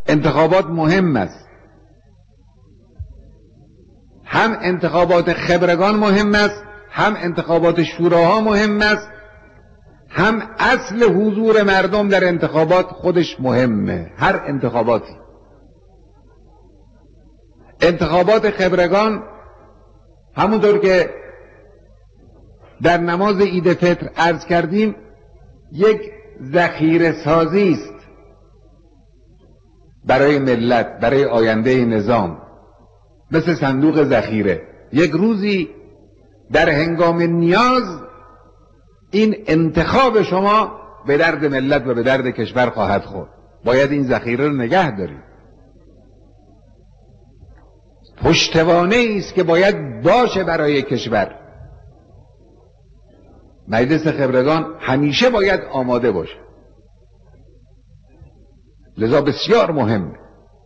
انتخابات مهم است. هم انتخابات خبرگان مهم است، هم انتخابات شوراها مهم است، هم اصل حضور مردم در انتخابات خودش مهمه. هر انتخاباتی، انتخابات خبرگان همونطور که در نماز عید فطر عرض کردیم یک ذخیره سازی است برای ملت، برای آینده نظام، مثل صندوق ذخیره. یک روزی در هنگام نیاز این انتخاب شما به درد ملت و به درد کشور خواهد خورد. باید این ذخیره رو نگه دارید. پشتوانه است که باید باشه برای کشور. مجلس خبرگان همیشه باید آماده باشه، لذا بسیار مهمه.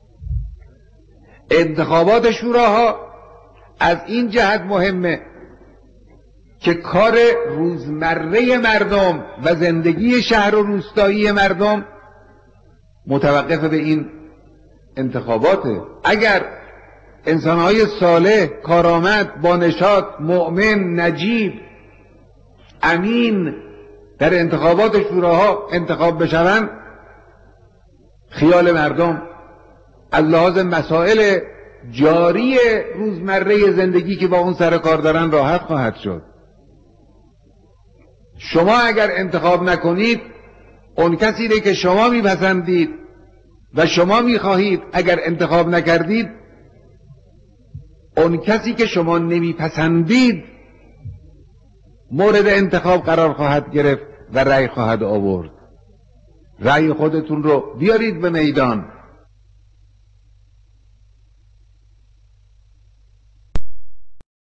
انتخابات شوراها از این جهت مهمه که کار روزمره مردم و زندگی شهر و روستایی مردم متوقف به این انتخاباته. اگر انسانهای صالح، کارآمد، با نشاط، مؤمن، نجیب، امین در انتخابات شوراها انتخاب بشوند، خیال مردم از لحاظ مسائل جاری روزمره زندگی که با اون سر کار دارن راحت خواهد شد. شما اگر انتخاب نکنید، اون کسی رو که شما میپسندید و شما میخواهید اگر انتخاب نکردید، اون کسی که شما نمیپسندید مورد انتخاب قرار خواهد گرفت و رأی خواهد آورد. رأی خودتون رو بیارید به میدان.